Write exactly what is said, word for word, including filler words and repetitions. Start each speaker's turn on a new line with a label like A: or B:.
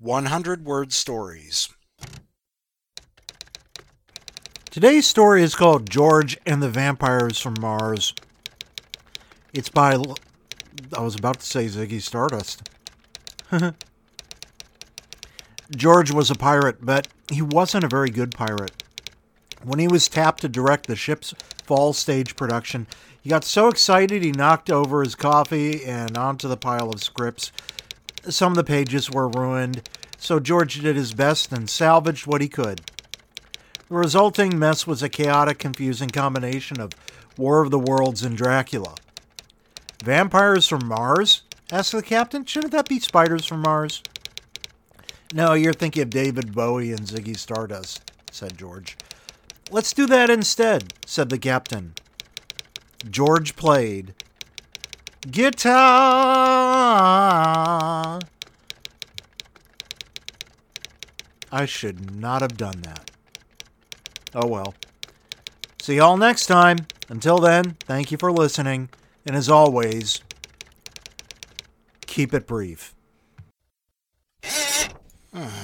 A: one hundred word stories.
B: Today's story is called George and the Vampires from Mars. It's by, I was about to say Ziggy Stardust. George was a pirate, but he wasn't a very good pirate. When he was tapped to direct the ship's fall stage production, he got so excited he knocked over his coffee and onto the pile of scripts. Some of the pages were ruined, so George did his best and salvaged what he could. The resulting mess was a chaotic, confusing combination of War of the Worlds and Dracula. Vampires from Mars? Asked the captain. Shouldn't that be spiders from Mars? No, you're thinking of David Bowie and Ziggy Stardust, said George. Let's do that instead, said the captain. George played guitar. I should not have done that. Oh well. See y'all next time. Until then, thank you for listening. And as always, keep it brief.